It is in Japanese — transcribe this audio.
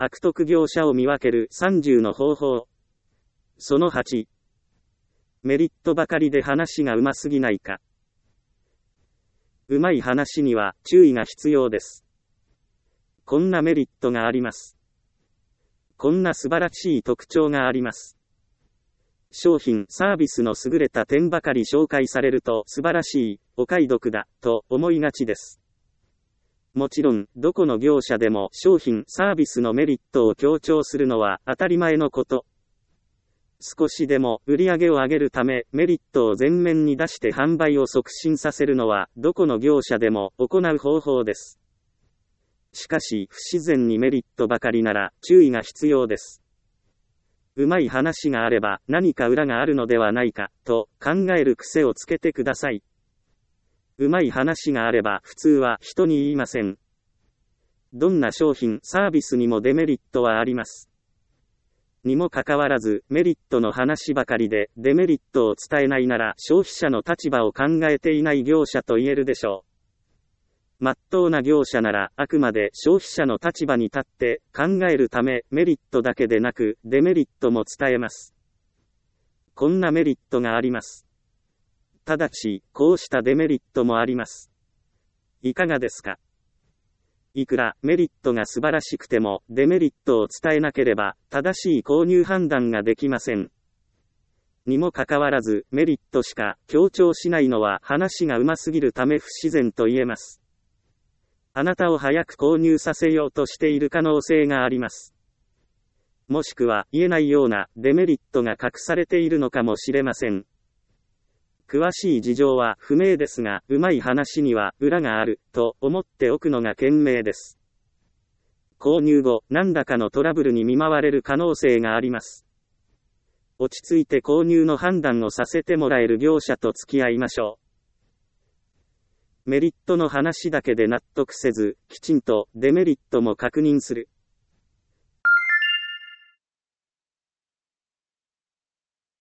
悪徳業者を見分ける30の方法。その8。メリットばかりで話がうますぎないか。うまい話には注意が必要です。こんなメリットがあります。こんな素晴らしい特徴があります。商品・サービスの優れた点ばかり紹介されると素晴らしい、お買い得だ、と思いがちです。もちろん、どこの業者でも商品・サービスのメリットを強調するのは当たり前のこと。少しでも売り上げを上げるためメリットを前面に出して販売を促進させるのはどこの業者でも行う方法です。しかし不自然にメリットばかりなら注意が必要です。うまい話があれば何か裏があるのではないかと考える癖をつけてください。うまい話があれば普通は人に言いません。どんな商品・サービスにもデメリットはあります。にもかかわらずメリットの話ばかりでデメリットを伝えないなら消費者の立場を考えていない業者と言えるでしょう。真っ当な業者ならあくまで消費者の立場に立って考えるためメリットだけでなくデメリットも伝えます。こんなメリットがあります。ただしこうしたデメリットもあります。いかがですか？いくらメリットが素晴らしくてもデメリットを伝えなければ正しい購入判断ができません。にもかかわらずメリットしか強調しないのは話がうますぎるため不自然と言えます。あなたを早く購入させようとしている可能性があります。もしくは言えないようなデメリットが隠されているのかもしれません。詳しい事情は不明ですが、うまい話には裏があると思っておくのが賢明です。購入後、何らかのトラブルに見舞われる可能性があります。落ち着いて購入の判断をさせてもらえる業者と付き合いましょう。メリットの話だけで納得せず、きちんとデメリットも確認する。